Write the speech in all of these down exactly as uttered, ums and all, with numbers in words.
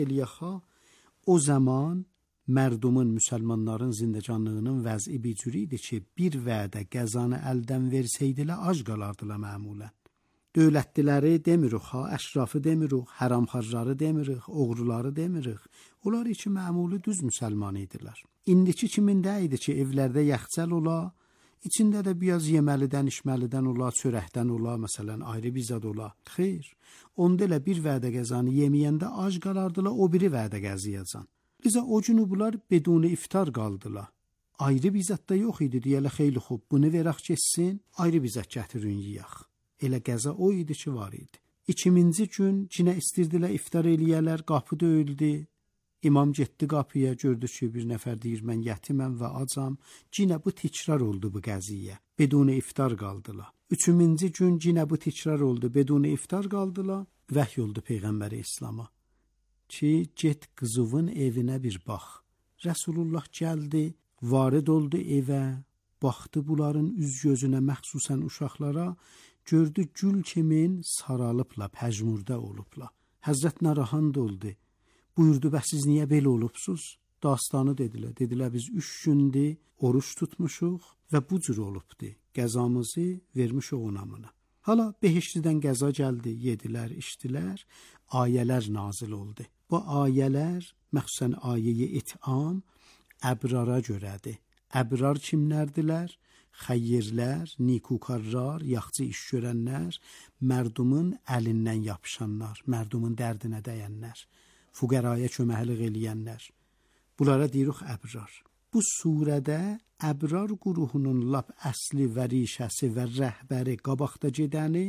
Eliyaxa o zaman mərdumun, müsəlmanların zindecanlığının vəzi bir cür idi ki, bir vədə qəzanı əldən versəydilər, ac qalardılar məmulən. Dövlətliləri demirik, ha, əşrafı demirik, həramxarları demirik, oğruları demirik. Onlar için məmulu düz müsəlman idilər. İndiki kimində idi ki, evlərdə yaxçəl ola, içində də biraz yeməlidən, içməlidən ola, çörəkdən ola, məsələn, ayrı bir zad ola. Xeyr, onda elə bir vədə qəzanı yeməyəndə ac qalardılar, o biri vədə qəziyəcən. Bizə o günü bunlar beduni iftar qaldılar. Ayrı bir zat da yox idi, deyələ xeyli xub, bunu verək keçsin, ayrı bir zat gətirin yiyək. Elə qəza o idi ki, var idi. İkiminci gün cinə istirdilər iftar eləyələr, qapı döyüldü. İmam getdi qapıya, gördü ki, bir nəfər deyir, mən yetiməm və acam. Cinə bu təkrar oldu bu qəziyyə. Beduni iftar qaldılar. Üçüncü gün cinə bu təkrar oldu, beduni iftar qaldılar. Vəhy oldu Peyğəmbəri İslam'a. Ki, get qızıvın evinə bir bax. Rəsulullah gəldi, varid oldu evə, baxdı bunların üz gözünə, məxsusən uşaqlara, gördü gül kimin saralıbla, pəcmurda olubla. Həzrət narahat oldu. Buyurdu, bəs siz niyə belə olubsuz? Dastanı dedilər. Dedilər, biz üç gündür oruç tutmuşuq və bu cür olubdu. Qəzamızı vermişik onamına. Hala behiştidən qəza gəldi, yedilər, içdilər, ayələr nazil oldu. Bu ayələr, məxsusən ayə-i it'am, əbrara görədir. Əbrar kimlərdilər? Xəyyirlər, nikukarlar, yaxçı iş görənlər, mərdumun əlindən yapışanlar, mərdumun dərdinə dəyənlər, fuqəraya köməklik eləyənlər. Bunlara deyirik əbrar. Bu surədə əbrar quruhunun lap əsli və rişəsi və rəhbəri, qabaqda gedəni,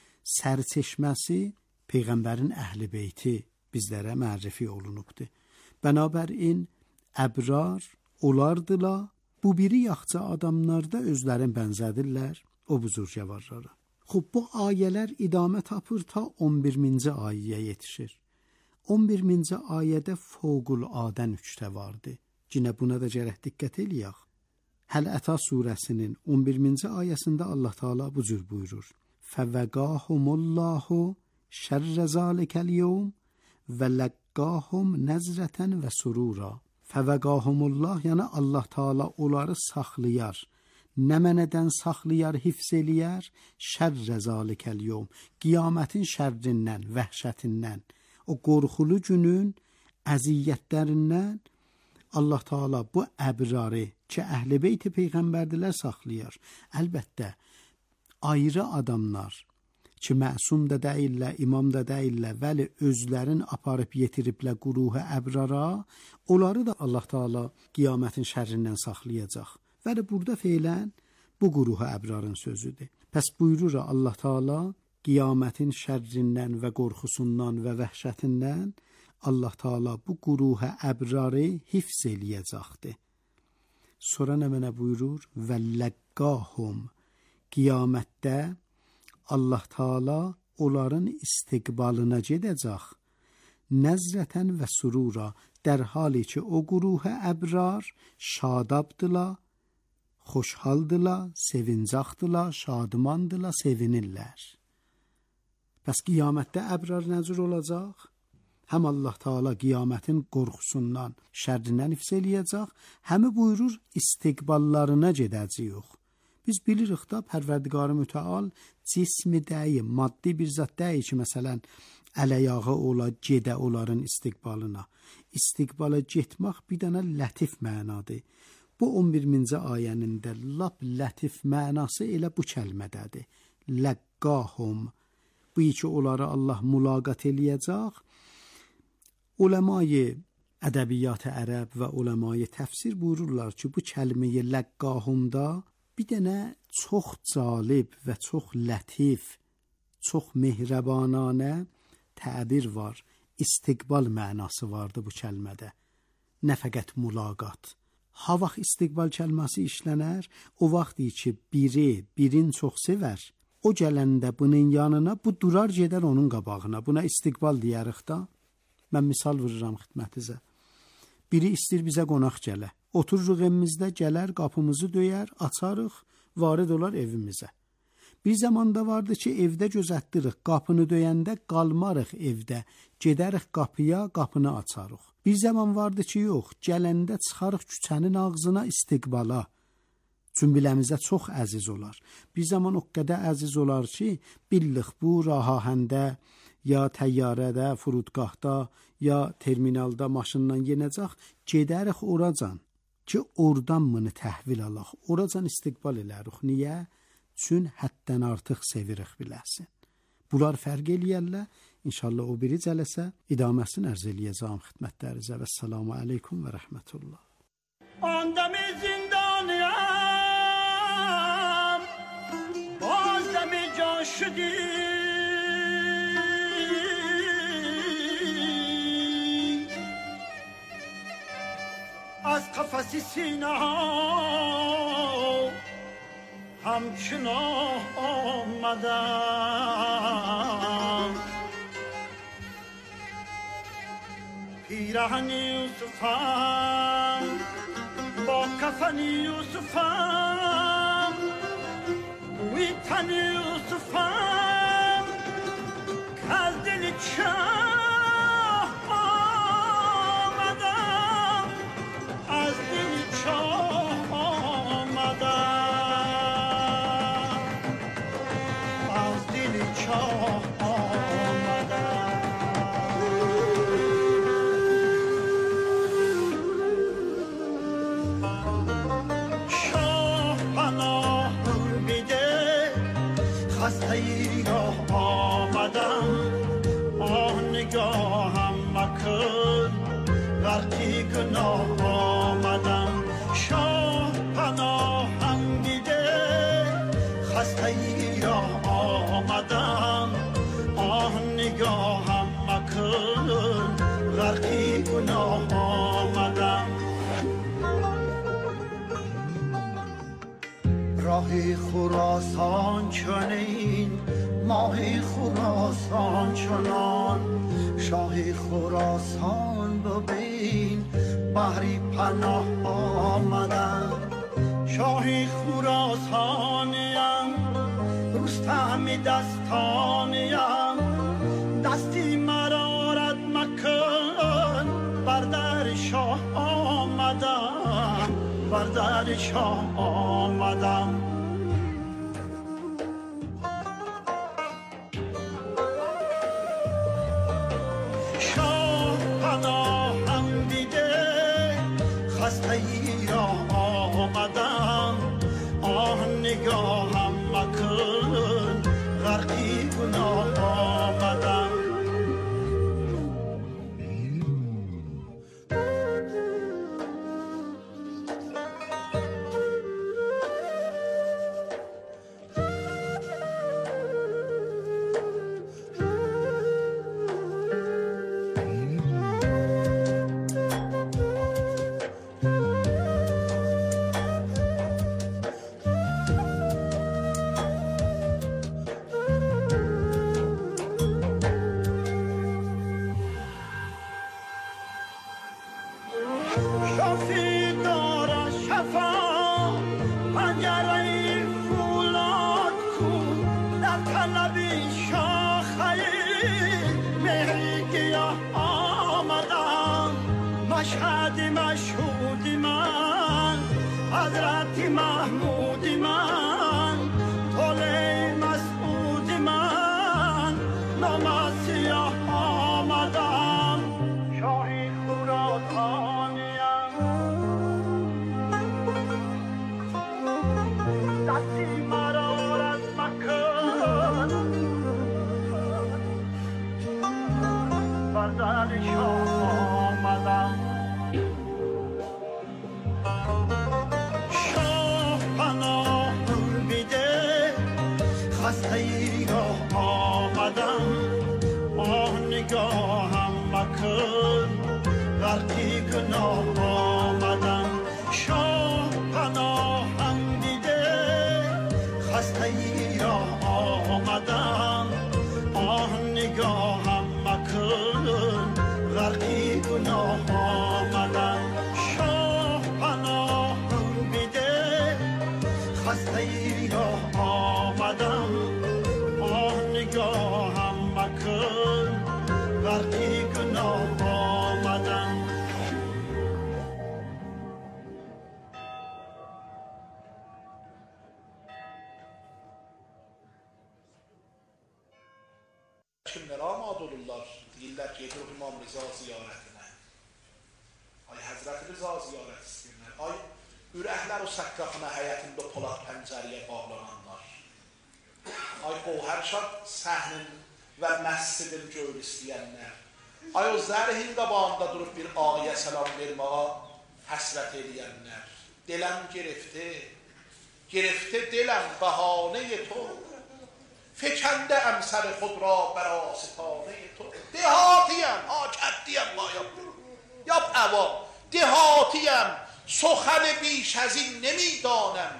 sərçeşməsi Peyğəmbərin əhl-i beyti bizlərə mərrifi olunubdur. Bənabərin əbrar olardılar, bu biri yaxçı adamlarda özlərin bənzədirlər o buzurgəvarlara. Xub, bu ayələr idamə tapır ta on birinci ayəyə yetişir. on birinci ayədə fövqül-adə nüktə vardı. Cinə buna da gərək diqqət eləyək. Həl-Əta surəsinin on birinci ayəsində Allah Teala bu cür buyurur. Fəvəqahumullahu şərrə zalikəl yevm və ləqqahum nəzrətən və surura. Fəvəqahumullah, yəni Allah Teala onları saxlayar. Nə mənədən saxlayar, hifz eləyər? Şərrə zalikəl yevm. Qiyamətin şərrindən, vəhşətindən, o qorxulu günün əziyyətlərindən Allah Teala bu əbrarı ki, əhl-i beyti peyğəmbərdirlər saxlayar. Əlbəttə, ayrı adamlar ki, məsum da deyillər, imam da deyillər, vəli özlərin aparıb yetiriblər quruhu əbrara, onları da Allah Teala qiyamətin şərrindən saxlayacaq. Vəli burada feylən bu quruhu əbrarın sözüdür. Pəs buyurur Allah Teala qiyamətin şərrindən və qorxusundan və vəhşətindən Allah Teala bu quruhu əbrarı hifz eləyəcəkdir. Sonra nə mənə buyurur? Və ləqqahum. Qiyamətdə Allah Teala onların istiqbalına gedəcək. Nəzrətən və surura, در حالی که o quruhu əbrar şadabdılar, xoşhaldılar, sevincaqdılar, şadmandılar, sevinirlər. Bəs qiyamətdə əbrar nəcür olacaq? Həm Allah Teala qiyamətin qorxusundan, şərrindən hifz eləyəcək, həmi buyurur istiqballarına gedəcəyik. Biz bilirik da Pərverdigar-ı Mütəal cismi deyil, maddi bir zat deyil ki, məsələn, əl-əyağı ola, gedə onların istiqbalına. İstiqbala getmək bir dənə lətif mənadır. Bu on birinci ayənin də lap lətif mənası elə bu kəlmədədir. Ləqqahum. Bu ki, onları Allah mülaqat eləyəcək. Uləmayı ədəbiyyat-ı ərəb və uləmayı təfsir buyururlar ki, bu kəlməyi ləqqahumda bir dənə çox calib və çox lətif, çox mehribananə təbir var. İstiqbal mənası vardı bu kəlmədə. Nə fəqət mülaqat. Ha vaxt istiqbal kəlməsi işlənər, o vaxt ki, biri, birin çox sevər. O gələndə bunun yanına, bu durar gedər onun qabağına. Buna istiqbal deyərik da. Mən misal vururam xidmətinizə. Biri istir bizə qonaq gələ. Otururuq evimizdə, gələr, qapımızı döyər, açarıq, varid olar evimizə. Bir zamanda vardı ki, evdə gözətdirik, qapını döyəndə qalmarıq evdə, gedərik qapıya, qapını açarıq. Bir zaman vardı ki, yox, gələndə çıxarıq küçənin ağzına istiqbala. Cümbiləmizə çox əziz olar. Bir zaman o qədər əziz olar ki, billik bu rahahəndə, ya təyyarədə, furudgahda, ya terminalda maşından yenəcək, gedərik oracan ki, oradan mını təhvil alaq, oracan istiqbal elərik. Niyə? Çün həddən artıq sevirik biləsin. Bunlar fərq eləyərlər. İnşallah o biri cələsə idaməsini ərz eləyəcəm xidmətlərinizə və səlamu aleykum və rəhmətullah. Andəmi zindaniyam, bazdəmi caşidi, از قفس سینه همچنان آمدم پیرهن یوسفم با کفن یوسفم بوی تن یوسفم که از دل چاه آمدم از دل چاه آمدم از دل چاه آمدم شاه پناهم بیده خسته ای را آمدم آه نگاهم مکن غرقی گناه آمدم شاه پناهم دیده خسته ای را آمدم آه نگاهم مکن غرقی گناه آمدم راه خراسان چنین ماه خراسان چنان شاه خراسان ببین بحری پناه آمدم شاه خراسانیم رستم دستانیم دستی مرا رد مکن بر در شاه آمدم بر در شاه آمدم شاه پناهم دیده خسته ای را آمدم آه نگاهم مکن غرقی گناه آمدم شفیق دارد شفا پنجره فولاد کن در طلبی شاخه مهری گیاه آمدم مشهد مشهود من حضرت محمود من طلع مسعود من نام سیاه آمدم شاهی خراسانیم دستی مرا از مکن بر در شاه آمدم شاه پناهم بیده خسته ای را آمدم آه نگاهم مکن غرقی گناه آمدم شاه پناهم دیده خسته ای را آمدم آه نگاهم مکن غرقی گناه آمدم شاه پناهم دیده خسته ای را آمدم şad olurlar. Deyirlər ki, gedir İmam Rıza ziyarətinə. Ay Həzrət Rıza ziyarət istəyirlər. Ay ürəklər o səqqafına həyətində polad pəncəriyə bağlananlar. Ay Qovhərşad səhnin və məscidin gör istəyənlər. Ay o zərhin qabağında durub bir ağaya səlam verməğa həsrət edəyənlər. Deləm gerifti, gerifti deləm bəhanə-i to. Fekende emsər xud را بر آستانه تو. دهاتیم آکدیم مایاب یاب اوا دهاتیم سخن بیش از این نمیدانم.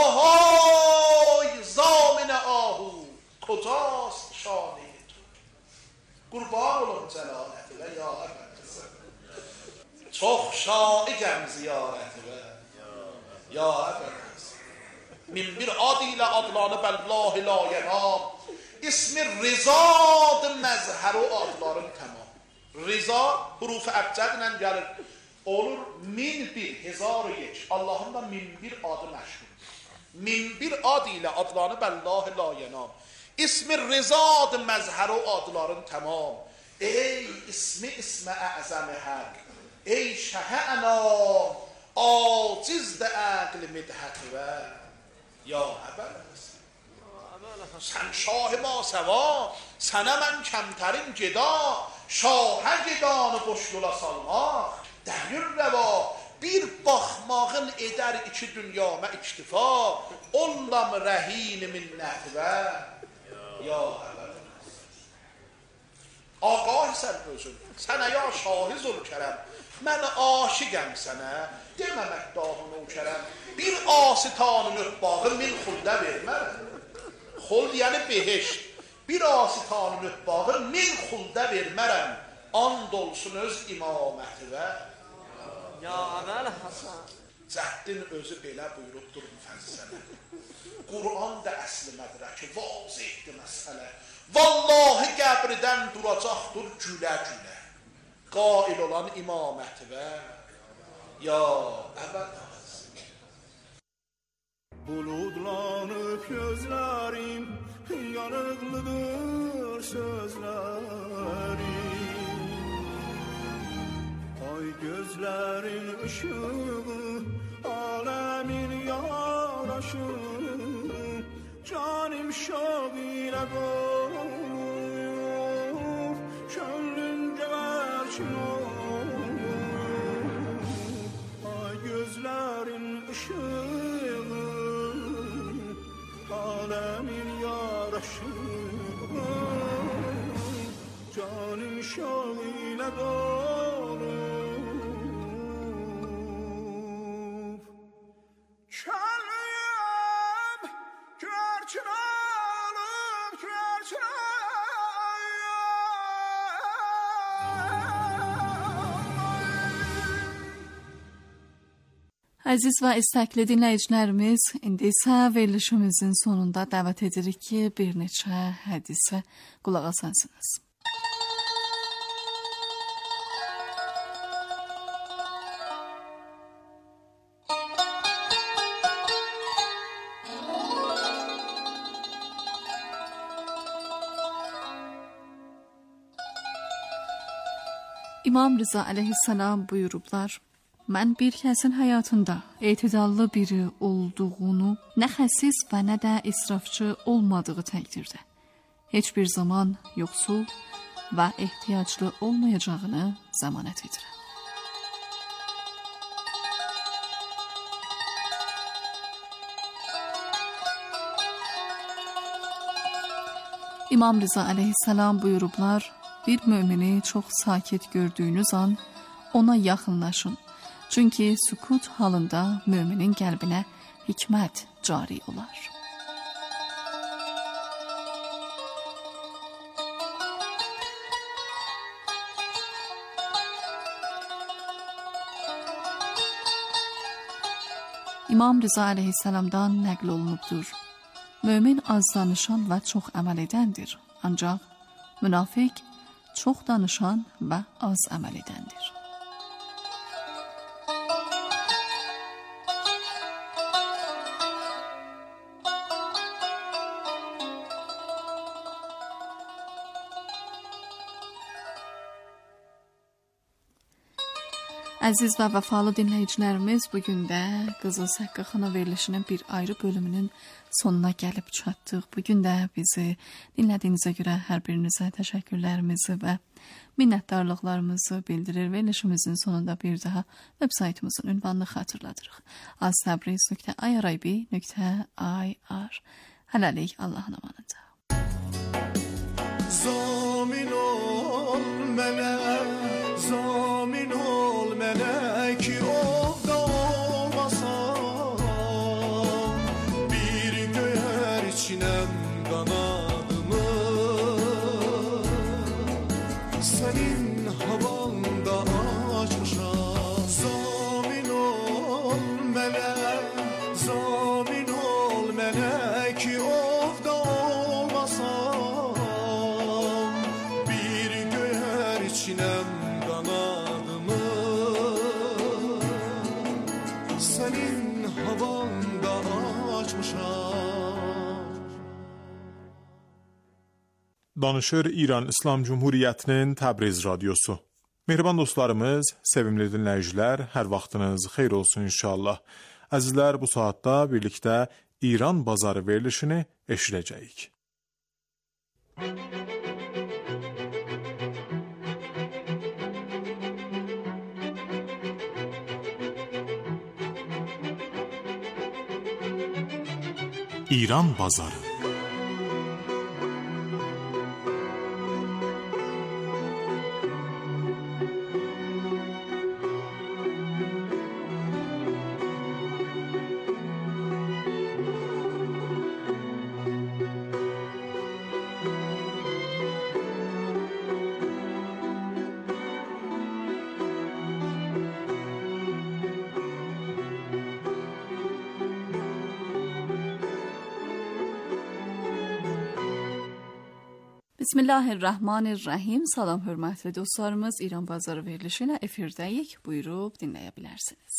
آهای زامن آهو کجاست شانه تو. قربان olum cəlalət və ya əbəd. Çox şaiqəm ziyarəti və ya əbəd. Min bir ad ilə adlanı bəllah la yenam. İsmi Rizad məzhər o adların tamam. Riza hurufu əbcədlə gəlir. Olur min bir, hezar یک. Allahın da min bir adı məşhur. Min bir ad ilə adlanı bəllah la yenam. İsmi Rizad məzhər o adların tamam. Ey ismi ismi əzəmi haq. Ey şəhə ənam. Acizdə əqli midhət və یا اول سن شاه ما سوا سنه من کمترین جدا شاه گدان قشلولا salmaq dəlir rəva bir baxmağın edər iki dünyama iktifa ollam rəhin minnət və ya əvəl Ağah sən özün sənə ya şahi zülkərəm mən aşiqəm sənə deməmək dahını ukərəm bir asitanın ötbağı min xuldə vermərəm. Xuld yəni behişt. Bir asitanın ötbağı min xuldə vermərəm. And olsun öz imaməti və ya əvəl Hasan. Cəddin özü belə buyurubdur müfəssələ. Qur'an da əsli mədrəki vazihdir məsələ. Vallahi qəbridən duracaqdır gülə gülə. Qail olan imaməti və ya əvəl Buludlanıp gözlerim, yanıklıdır sözlerim. Ay gözlerin ışığı, alemin yaraşığı, canım şad ile doyur, könlüm geberçin olur. Ay gözlerin ışığı, alemin yaraşığı, canım şad ile dolur. Kəlbim gərçin alıb, gərçin Əziz və istəkli dinləyicilərimiz, indi isə verilişimizin sonunda dəvət edirik ki, bir neçə hədisə qulaq asasınız. İmam Rıza əleyhissalam buyurublar, mən bir kəsin həyatında etidallı biri olduğunu, nə xəsis və nə də israfçı olmadığı təqdirdə heç bir zaman yoxsul və ehtiyaclı olmayacağını zəmanət edirəm. İmam Rıza əleyhissalam buyurublar, bir mümini çox sakit gördüyünüz an ona yaxınlaşın. Çünki sükut halında müminin qəlbinə hikmət cari olar. İmam Rıza əleyhissalamdan nəql olunubdur. Mömin az danışan və çox əməl edəndir. Ancaq münafiq çox danışan və az əməl edəndir. Əziz və vəfalı dinləyicilərimiz, bugün də Qızıl Səqqə xana verilişinin bir ayrı bölümünün sonuna gəlib çatdıq. Bugün də bizi dinlədiyinizə görə hər birinizə təşəkkürlərimizi və minnətdarlıqlarımızı bildirir. Verilişimizin sonunda bir daha web saytımızın ünvanını xatırladırıq. aztabriz nöqtə irib nöqtə ir. Hələlik Allahın amanında. Zamin ol mənə, zamin ol mənə ki ovda olmasam, bir göyər içinəm qanadımı, sənin havanda açmışam. Zamin ol mənə, zamin ol mənə ki ovda olmasam, bir göyər içinəm qanadımı, sənin havanda açmışam. Danışır İran İslam Cumhuriyyətinin Təbriz radiosu. Mehriban dostlarımız, sevimli dinləyicilər, hər vaxtınız xeyir olsun inşallah. Əzizlər, bu saatda birlikdə İran bazarı verilişini eşidəcəyik. İran bazarı. Bismillahirrahmanirrahim. Salam hörmətli dostlarımız, İran bazarı verilişi ilə efirdəyik. Buyurub dinləyə bilərsiniz.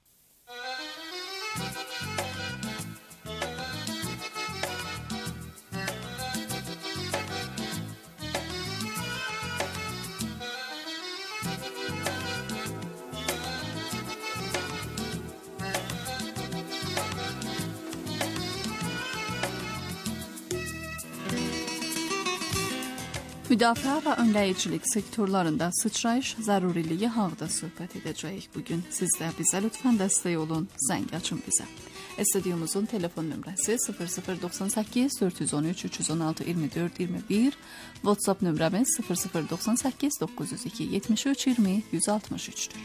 Müdafiə və önləyicilik sektorlarında sıçrayış zəruriliyi haqda söhbət edəcəyik bugün. Siz də bizə lütfən dəstək olun, zəng açın bizə. Studyomuzun telefon nömrəsi sıfır sıfır doxsan səkkiz dörd yüz on üç üç yüz on altı iyirmi dörd iyirmi bir, WhatsApp nömrəmiz sıfır sıfır doxsan səkkiz doqquz yüz iki yetmiş üç iyirmi yüz altmış üçdür.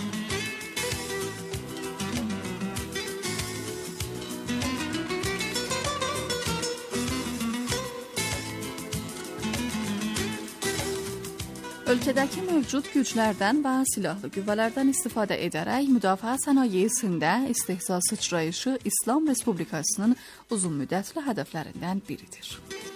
Ölkədəki mövcud güclərdən və silahlı qüvvələrdən istifadə edərək müdafiə sənayesində istehsal sıçrayışı İslam Respublikasının uzunmüddətli hədəflərindən biridir.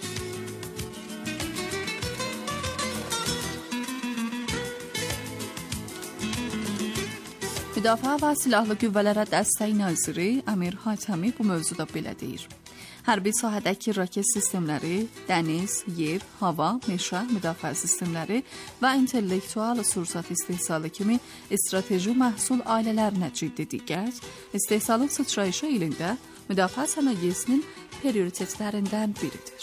Müdafiə və silahlı qüvvələrə dəstək naziri Əmir Hatəmi bu mövzuda belə deyir. Hərbi sahədəki raket sistemləri, dəniz, yer, hava, meşə, müdafiə sistemləri və intellektual sursat istehsalı kimi strateji məhsul ailələrinə ciddi diqqət, istehsalın sıçrayışı ilində müdafiə sənayesinin prioritetlərindən biridir.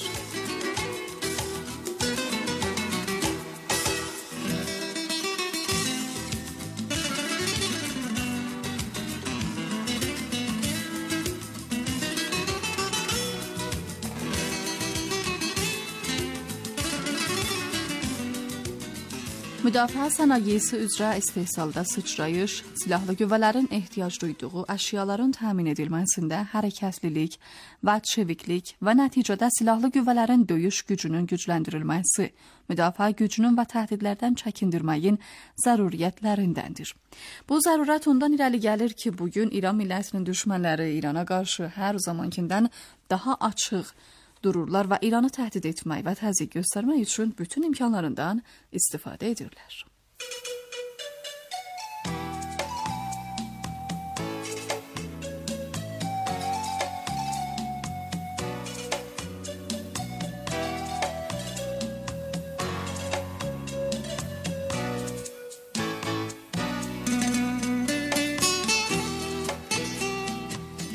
Müdafiə sənayesi üzrə istehsalda sıçrayış, silahlı qüvvələrin ehtiyac duyduğu əşyaların təmin edilməsində hərəkətlilik və çeviklik və nəticədə silahlı qüvvələrin döyüş gücünün gücləndirilməsi, müdafiə gücünün və təhdidlərdən çəkindirməyin zəruriyyətlərindəndir. Bu zərurət ondan irəli gəlir ki, bugün İran millətinin düşmənləri İrana qarşı hər zamankindən daha açıq dururlar və İranı təhdid etmək və təzyiq göstərmək üçün bütün imkanlarından istifadə edirlər.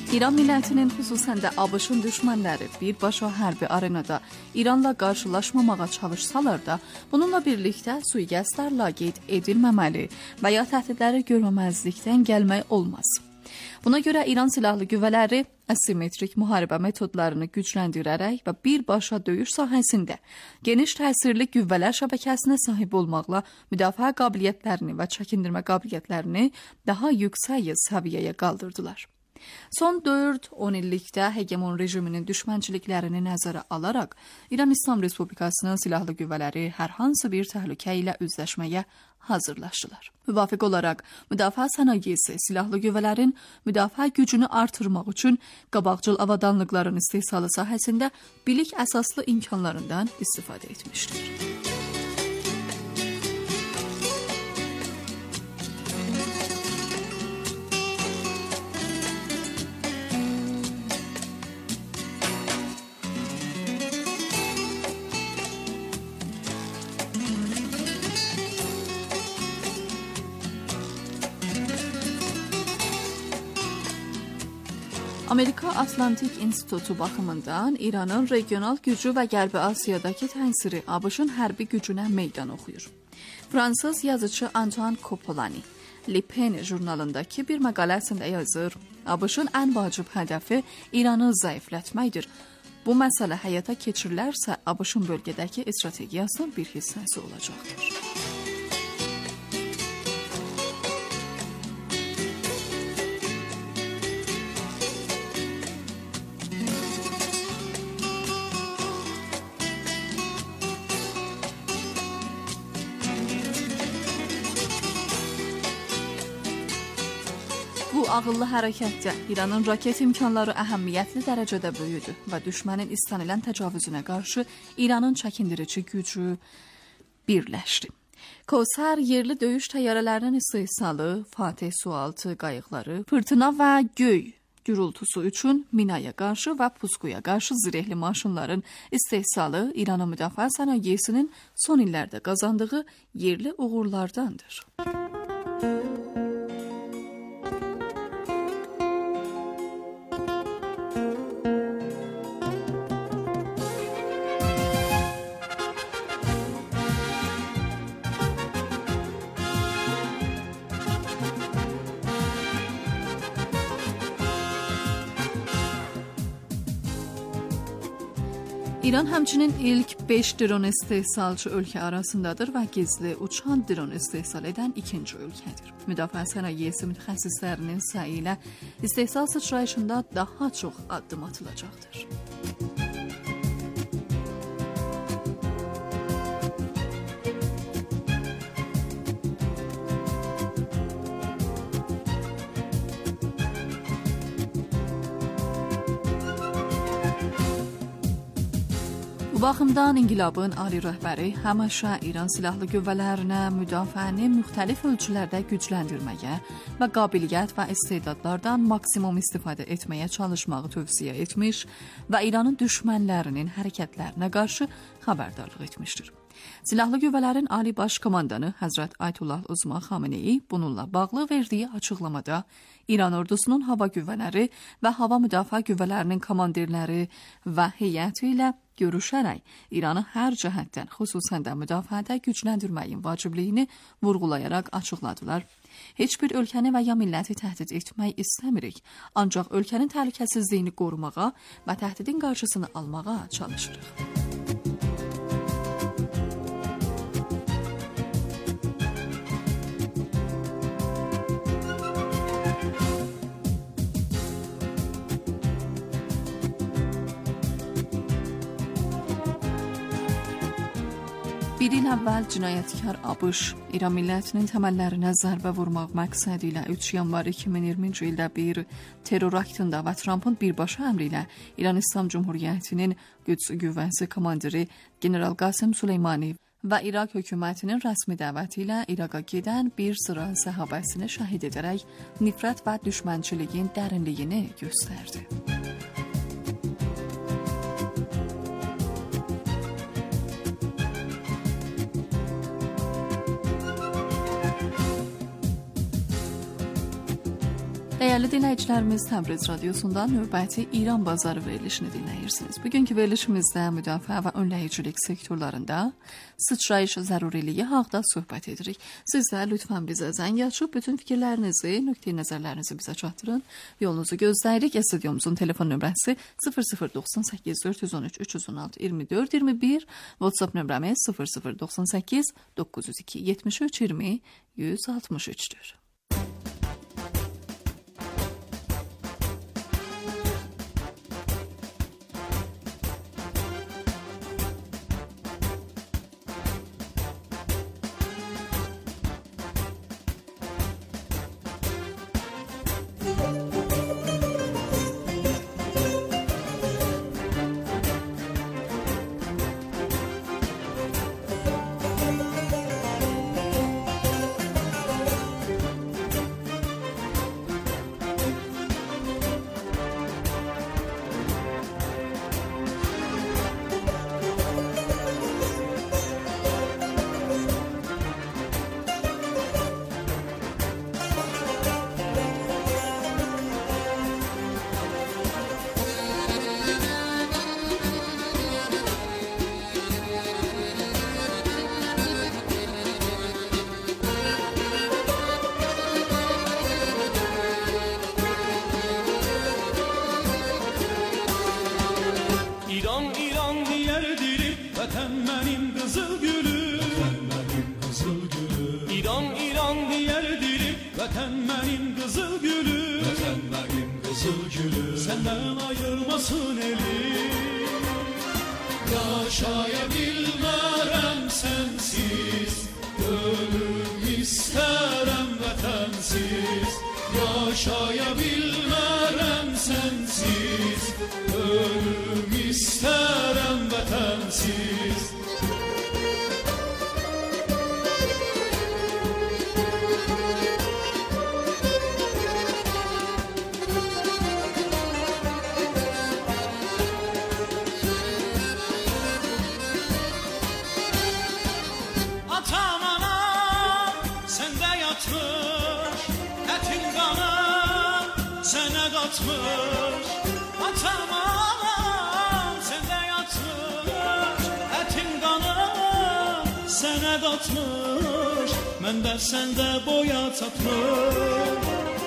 İran millətinin, xüsusən də ABŞ-ın düşmənləri birbaşa hərbi arenada İranla qarşılaşmamağa çalışsalar da, bununla birlikdə sui-qəsdlər laqeyd edilməməli və ya təhdidləri görməməzlikdən gəlmək olmaz. Buna görə İran silahlı qüvvələri asimetrik müharibə metodlarını gücləndirərək və birbaşa döyüş sahəsində geniş təsirli qüvvələr şəbəkəsinə sahib olmaqla müdafiə qabiliyyətlərini və çəkindirmə qabiliyyətlərini daha yüksək səviyyəyə qaldırdılar. Son dörd on illikdə hegemon rejiminin düşmənçiliklərini nəzərə alaraq İran İslam Respublikasının silahlı qüvvələri hər hansı bir təhlükə ilə üzləşməyə hazırlaşdılar. Müvafiq olaraq müdafiə sənayesi silahlı qüvvələrin müdafiə gücünü artırmaq üçün qabaqcıl avadanlıqların istehsalı sahəsində bilik əsaslı imkanlarından istifadə etmişdir. Amerika Atlantik İnstitutu baxımından İranın regional gücü və Qərbi Asiyadakı təsiri ABŞ-ın hərbi gücünə meydan oxuyur. Fransız yazıcı Antoine Coppola Le Pen jurnalındakı bir məqaləsində yazır, ABŞ-ın ən vacib hədəfi İranı zəiflətməkdir. Bu məsələ həyata keçirilərsə, ABŞ-ın bölgədəki strategiyasının bir hissəsi olacaqdır. Bu ağıllı hərəkətdə İranın raket imkanları əhəmiyyətli dərəcədə böyüdü və düşmənin istənilən təcavüzünə qarşı İranın çəkindirici gücü birləşdi. Kosar yerli döyüş təyyarələrinin istehsalı, Fatih sualtı qayıqları, fırtına və göy gürültüsü üçün minaya qarşı və puskuya qarşı zirehli maşınların istehsalı İranın müdafiə sənayesinin son illərdə qazandığı yerli uğurlardandır. İran həmçinin ilk beş dron istehsalçı ölkə arasındadır və gizli uçan dron istehsal edən ikinci ölkədir. Müdafiə sənayesi mütəxəssislərinin səyi ilə istehsal sıçrayışında daha çox addım atılacaqdır. Bu baxımdan inqilabın ali rəhbəri həmişə İran silahlı qüvvələrinə müdafiəni müxtəlif ölçülərdə gücləndirməyə və qabiliyyət və istedadlardan maksimum istifadə etməyə çalışmağı tövsiyə etmiş və İranın düşmənlərinin hərəkətlərinə qarşı xəbərdarlıq etmişdir. Silahlı qüvvələrin Ali Baş Komandanı Həzrət Ayətullah Uzma Xameneyi bununla bağlı verdiyi açıqlamada İran ordusunun hava qüvvələri və hava müdafiə qüvvələrinin komandirləri və heyəti ilə görüşərək İranı hər cəhətdən, xüsusən də müdafiədə gücləndirməyin vacibliyini vurğulayaraq açıqladılar. Heç bir ölkəni və ya milləti təhdid etmək istəmirik, ancaq ölkənin təhlükəsizliyini qorumağa və təhdidin qarşısını almağa çalışırıq. Bir il əvvəl cinayətkar ABŞ İran millətinin təməllərinə zərbə vurmaq məqsədi ilə üç yanvar iki min iyirminci ildə bir terror aktında və Trumpın birbaşa əmri ilə İran İslam Cumhuriyyətinin Qüds qüvvəsi komandiri General Qasem Süleymani və İraq hökumətinin rəsmi dəvəti ilə İraqa gedən bir sıra səhabəsini şəhid edərək nifrət və düşmənçiliyin dərinliyini göstərdi. Değerli dinləyicilərimiz, Təbriz Radiosundan növbəti İran bazarı verilişini dinləyirsiniz. Bugünkü verilişimizdə müdafiə və önləyicilik sektorlarında sıçrayış zəruriliyi haqqında söhbət edirik. Siz də lütfən bizə zəng açıb bütün fikirlərinizi, nöqteyi nəzərlərinizi bizə çatdırın. Yolunuzu gözləyirik. Studyomuzun telefon nömrəsi sıfır sıfır doxsan səkkiz dörd yüz on üç üç yüz on altı iyirmi dörd iyirmi bir, WhatsApp nömrəmiz sıfır sıfır doxsan səkkiz doqquz yüz iki yetmiş üç iyirmi yüz altmış üçdür. Məndə səndə boya çatmır.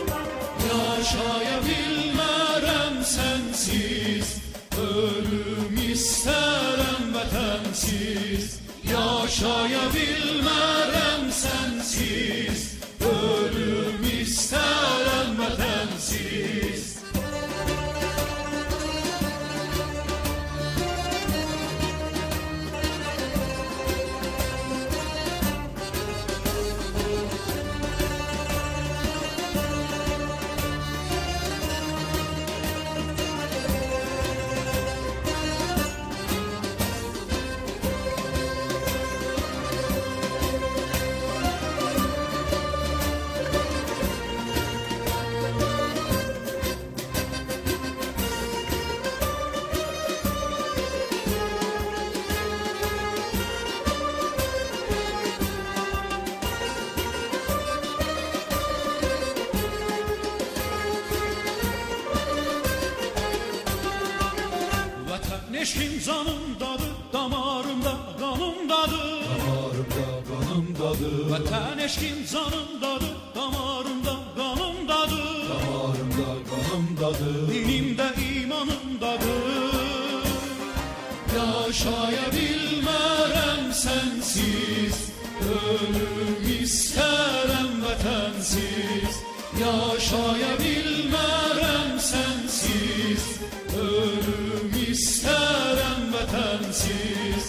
Yaşaya bilmərəm sənsiz, ölüm istərəm vətənsiz. Yaşaya bilmərəm sənsiz, ölüm istərəm vətənsiz. Eşkim canımdadır, damarımda qanımdadır. Damarımda qanımdadır. Vətən eşkim canımdadır, damarımda qanımdadır. Damarımda qanımdadır. Dinimdə imanımdadır. Yaşaya bilmərəm sənsiz, ölüm istərəm vətənsiz. Yaşaya bilmərəm sənsiz, ölüm istərəm vətənsiz.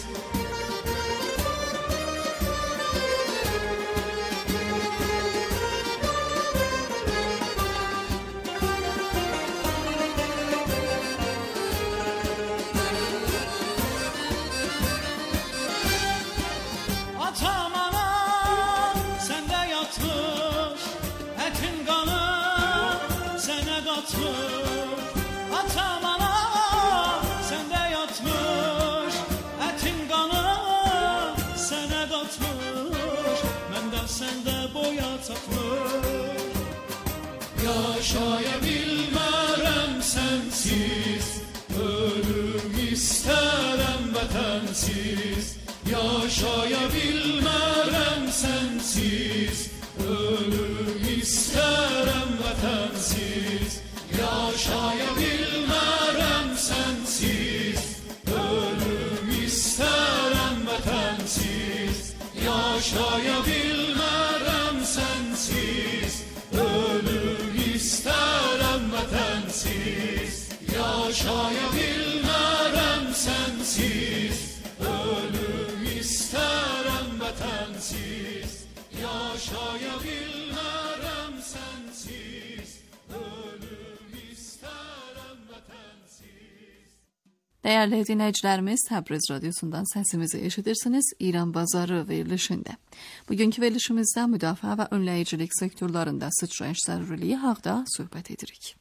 Atam anam səndə yatmış, ətin qanım sənə qatmış. Atam anam səndə yatmış, ətin qanım sənə qatmış. Məndə səndə boya çatmış. Yaşaya bilmərəm sənsiz, ölüm istərəm vətənsiz. Yaşaya bilmərəm sənsiz, ölüm istərəm vətənsiz. Yaşaya bilmərəm sənsiz, ölüm istərəm vətənsiz. Yaşaya bilmərəm sənsiz, ölüm istərəm vətənsiz. Yaşaya bilmərəm sənsiz, ölüm istərəm vətənsiz. Yaşaya bilmərəm sənsiz, ölüm istərəm vətənsiz. Değerli dinleyicilerimiz, Təbriz Radyosu'ndan sesimizi eşitirsiniz İran Bazarı verilişinde. Bugünkü verilişimizde müdafaa ve önleyicilik sektörlerinde sıçrayış zaruriliği hakkında söhbət edirik.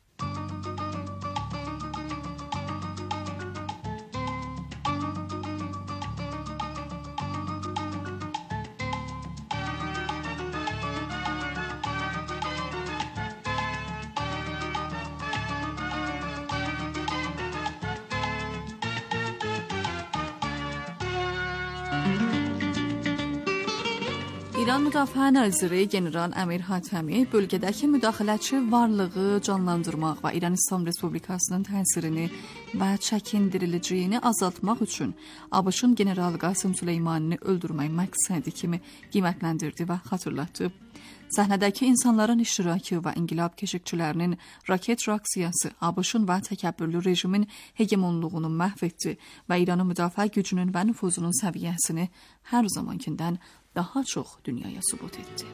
İran Müdafiə Naziri General Əmir Hatəmi bölgədəki müdaxiləçi varlığı canlandırmaq və İran İslam Respublikasının təsirini və çəkindiriləcəyini azaltmaq üçün ABŞ-ın General Qasım Süleymanini öldürmək məqsədi kimi qiymətləndirdi və xatırlatdı. Səhnədəki insanların iştirakı və inqilab keşikçilərinin raket reaksiyası ABŞ-ın və təkəbbürlü rejimin hegemonluğunu məhv etdi və İranın müdafiə gücünün və nüfuzunun səviyyəsini hər zamankindən daha çox dünyaya sübut etdi.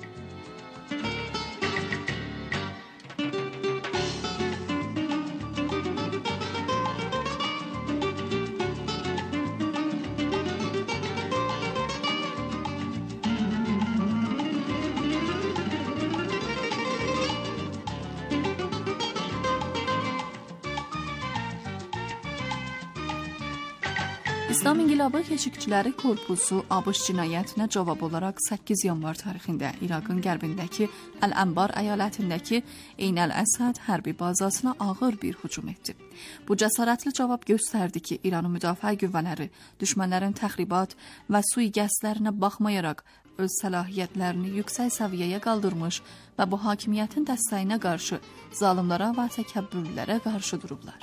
İslam İnqilabı Keşikçiləri Korpusu ABŞ cinayətinə cavab olaraq səkkiz yanvar tarixində İraqın qərbindəki Əl-Ənbar əyalətindəki Eyn-əl-Əsəd hərbi bazasına ağır bir hücum etdi. Bu cəsarətli cavab göstərdi ki, İranın müdafiə qüvvələri düşmənlərin təxribat və sui-qəsdlərinə baxmayaraq öz səlahiyyətlərini yüksək səviyyəyə qaldırmış və bu hakimiyyətin dəstəyinə qarşı zalimlara və təkəbbürlülərə qarşı durublar.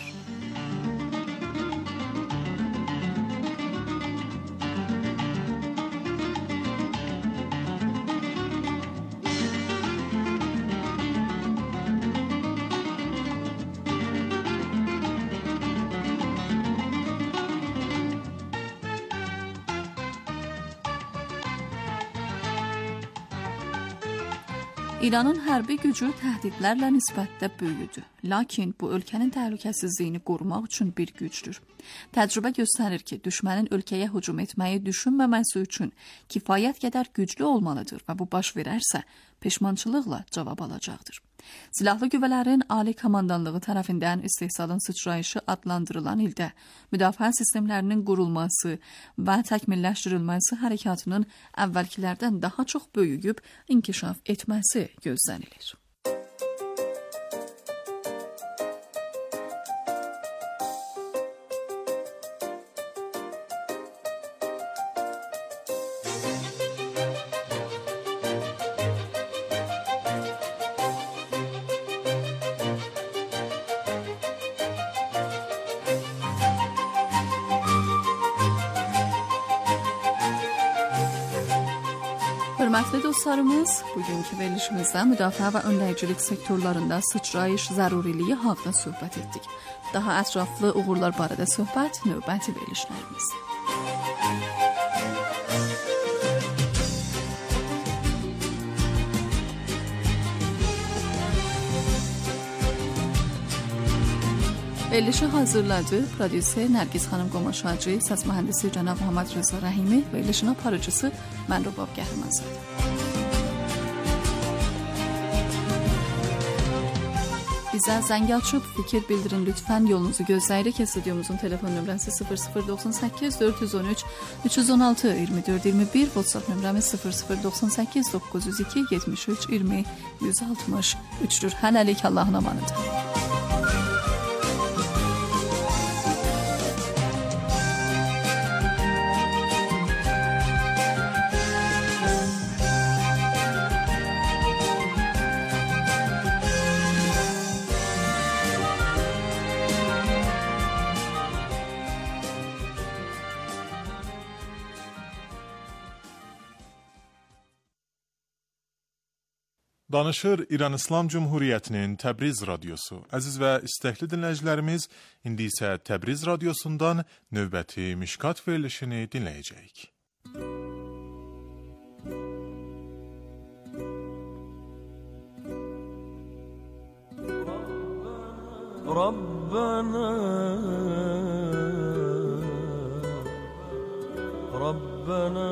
İranın hərbi gücü təhdidlərlə nisbətdə böyüdü. Lakin bu ölkənin təhlükəsizliyini qorumaq üçün bir gücdür. Təcrübə göstərir ki, düşmənin ölkəyə hücum etməyi düşünməməsi üçün kifayət qədər güclü olmalıdır və bu baş verərsə peşmançılıqla cavab alacaqdır. Silahlı qüvvələrin Ali Komandanlığı tərəfindən istehsalın sıçrayışı adlandırılan ildə müdafiə sistemlərinin qurulması və təkmilləşdirilməsi hərəkatının əvvəlkilərdən daha çox böyüyüb inkişaf etməsi gözlənilir. Hörmətli dostlarımız, bugünkü verilişimizdə müdafiə və önləyicilik sektorlarında sıçrayış zəruriliyi haqqında söhbət etdik. Daha ətraflı uğurlar barədə söhbət növbəti verilişlərimiz. Verilişi hazırladı prodüser Nərgiz xanım Qomaşacı, səs mühəndisi cənab Muhammed Reza Rəhimi, verilişin aparıcısı mən Rubab Qəhrəmanzadə. bizə zəng açıb fikir bildirin lütfən. Yolunuzu gözləyirik. Studiyomuzun telefon nömrəsi sıfır sıfır doxsan səkkiz dörd yüz on üç üç yüz on altı iyirmi dörd iyirmi bir, WhatsApp nömrəmiz sıfır sıfır doxsan səkkiz doqquz yüz iki yetmiş üç iyirmi yüz altmış üçdür. Hələlik Allahın amanıdır. Danışır İran İslam Cumhuriyyətinin Təbriz radiosu. Əziz və istəkli dinləyicilərimiz, indi isə Təbriz radiosundan növbəti Mişkat verilişini dinləyəcəyik. Rabbana Rabbana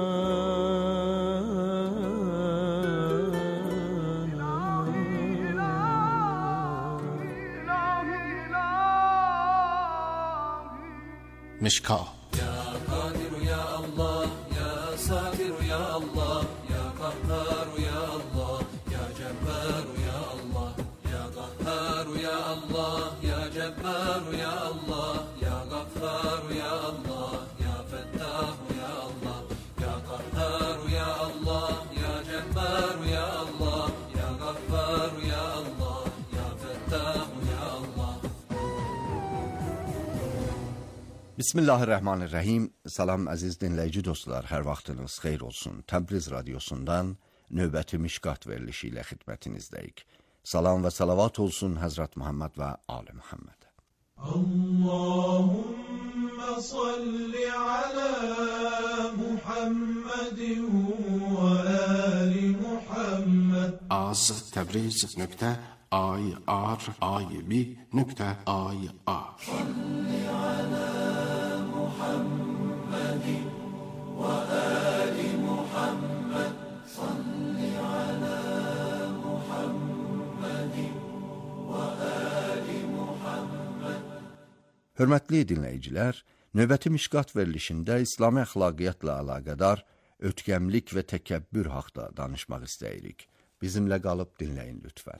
مشکا Ya Kadir ya Allah, ya Satir ya Allah, ya Kahhar ya Allah, ya Cebbar ya Allah, ya Kahhar ya Allah, ya Cebbar ya Allah, ya Ghaffar ya Allah, ya Fettah ya Allah, ya Kahhar ya Allah, ya Cebbar ya Allah, ya Ghaffar ya Allah, ya Fettah ya Allah. Bismillahirrahmanirrahim. Salam əziz dinləyici dostlar, hər vaxtınız xeyir olsun. Təbriz radiosundan növbəti Mişkat verilişi ilə xidmətinizdəyik. Salam və salavat olsun Həzrət Muhammed və Ali Muhammed. Allahümme salli ala Muhammedin və ali Muhammed. az təbriz nöqtə ay ar ay bi nöqtə ay a. Salli ala Muhammedin və ali Muhammed. Salli ala Muhammedin və ali Muhammed. Hörmətli dinləyicilər, növbəti Mişkat verilişində İslami əxlaqiyyatla əlaqədar ötkəmlik və təkəbbür haqda danışmaq istəyirik. Bizimlə qalıb dinləyin lütfən.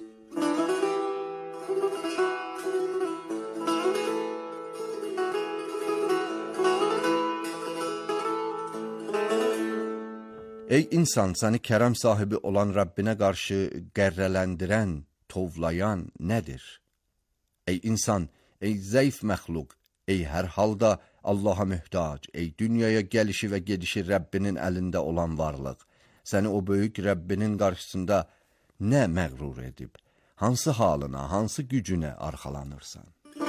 Ey insan, səni kərəm sahibi olan Rəbbinə qarşı qərrələndirən, tovlayan nədir? Ey insan, ey zəif məxluq, ey hər halda Allaha möhtac, ey dünyaya gəlişi və gedişi Rəbbinin əlində olan varlıq, səni o böyük Rəbbinin qarşısında nə məğrur edib, hansı halına, hansı gücünə arxalanırsan?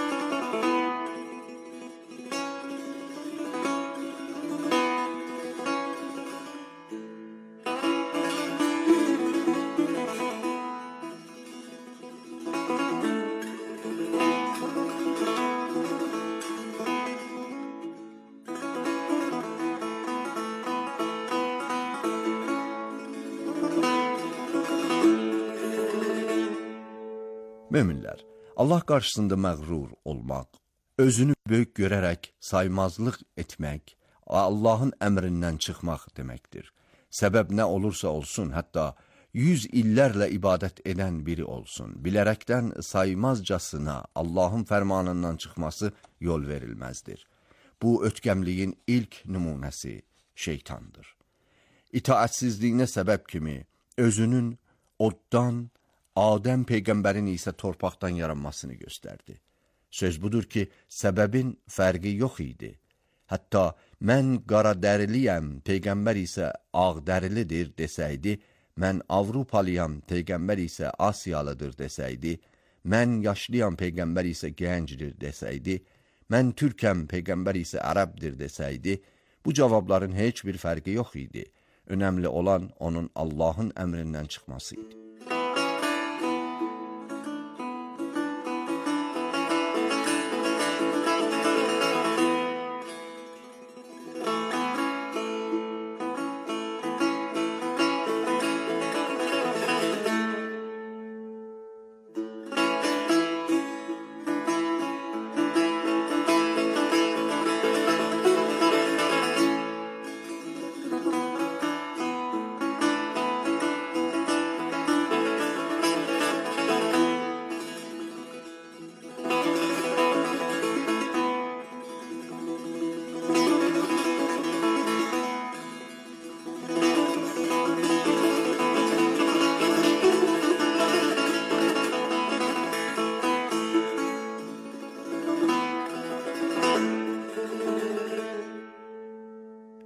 Möminlər, Allah qarşısında məğrur olmaq, özünü böyük görərək saymazlıq etmək, Allahın əmrindən çıxmaq deməkdir. Səbəb nə olursa olsun, hətta yüz illərlə ibadət edən biri olsun, bilərəkdən saymazcasına Allahın fərmanından çıxması yol verilməzdir. Bu ötkəmliyin ilk nümunəsi şeytandır. İtaatsizliyinə səbəb kimi özünün oddan, Adəm Peyğəmbərin isə torpaqdan yaranmasını göstərdi. Söz budur ki, səbəbin fərqi yox idi. Hətta mən qara dəriliyəm, Peyğəmbər isə ağ dərilidir desəydi, mən Avrupalıyam, Peyğəmbər isə Asiyalıdır desəydi, mən yaşlıyam, Peyğəmbər isə gəncdir desəydi, mən Türkəm, Peyğəmbər isə ərəbdir desəydi, bu cavabların heç bir fərqi yox idi. Önəmli olan onun Allahın əmrindən çıxması idi.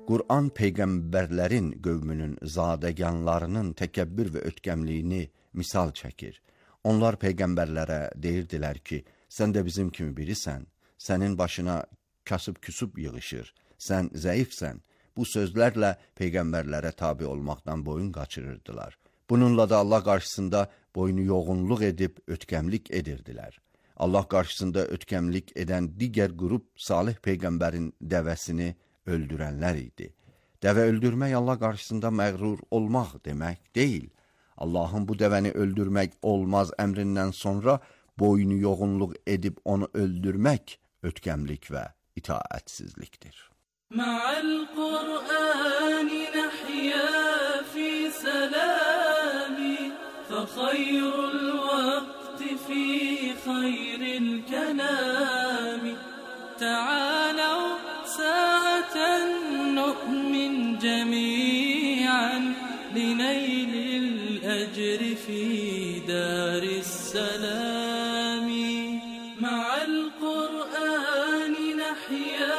Qur'an peyğəmbərlərin qövmünün zadəganlarının təkəbbür və ötkəmliyini misal çəkir. Onlar peyğəmbərlərə deyirdilər ki, sən də bizim kimi birisən, sənin başına kasıb-küsub yığışır, sən zəifsən. Bu sözlərlə peyğəmbərlərə tabi olmaqdan boyun qaçırırdılar. Bununla da Allah qarşısında boynu yoğunluq edib ötkəmlik edirdilər. Allah qarşısında ötkəmlik edən digər qrup Salih peyğəmbərin dəvəsini öldürənlər idi. Dəvə öldürmək Allah qarşısında məğrur olmaq demək deyil. Allahın bu dəvəni öldürmək olmaz əmrindən sonra boynu yoğunluq edib onu öldürmək ötkəmlik və itaətsizlikdir. Ma'al Qur'ani nahya fi salami fa khayrul waqti fi khayril kalami ta'alaw sa'atan nu'min jami'an linaylil ajri fi daris salami ma'al Qur'ani nahya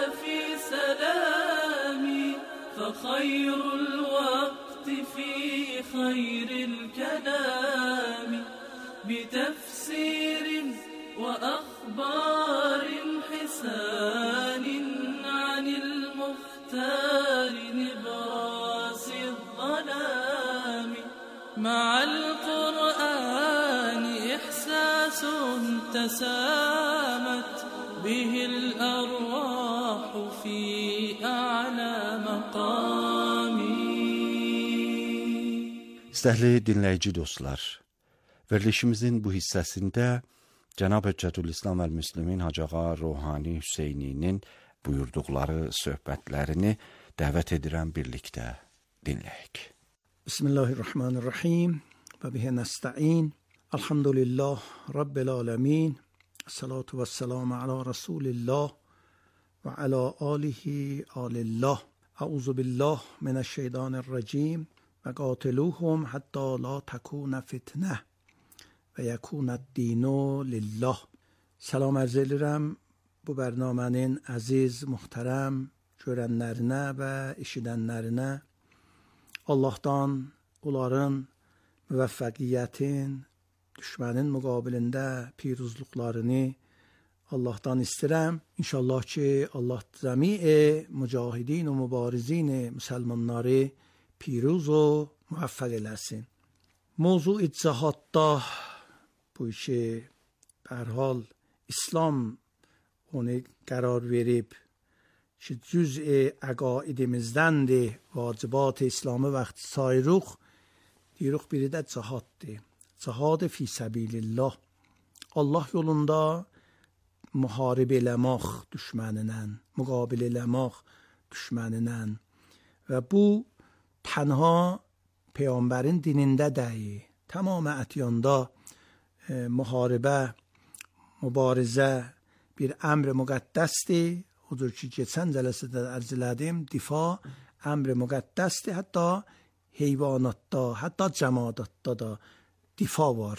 خير الوقت في خير الكلام بتفسير وأخبار حسان عن المختار نبراس الظلام مع القرآن إحساس تسامت به الأرواح في أعلى İstəhli dinləyici dostlar, verilişimizin bu hissəsində Cənab Hüccətülislam əl-Müslimin Hacı Ağa Ruhani Hüseyninin buyurduqları söhbətlərini dəvət edirəm birlikdə dinləyək. Bismillahirrahmanirrahim və bihi nəstəin. Elhamdülillah Rabbil aləmin. Salatu və səlamu alə Rasulillah və alə alihi alillah. Əuzu billah minəşşeytanirracim. و قاتلوهم حتی لا تکون فتنه و یکون الدین لله. Salam arz edirəm bu bərnamənin əziz, muhterəm görənlərinə və eşidənlərinə. Allahdan onların müvəffəqiyyətin, düşmənin müqabilində piruzluqlarını Allahdan istəyirəm. İnşallah ki Allah cəmi mücahidin və mübarizin müsəlmanları پیروز و موفق eləsin. موضوع cihadda bu işi به هر حال اسلام onu قرار verib ki cüz'i əqaidimizdəndir, vacibat İslamı vaxtı sayırıq. Deyirik biri də cihaddır. Cihad fi səbilillah. Allah yolunda müharibə eləmək düşməninlə, müqabilə eləmək düşməninlə və bu تنها پیامبرین dinində deyil. Tamam ədyanda e, müharibə, mübarizə bir əmr müqəddəsdir. Odur ki, keçən cəlsədə ərz elədim, difa əmr müqəddəsdir. Hətta heyvanatda, hətta cəmadatda da difa var.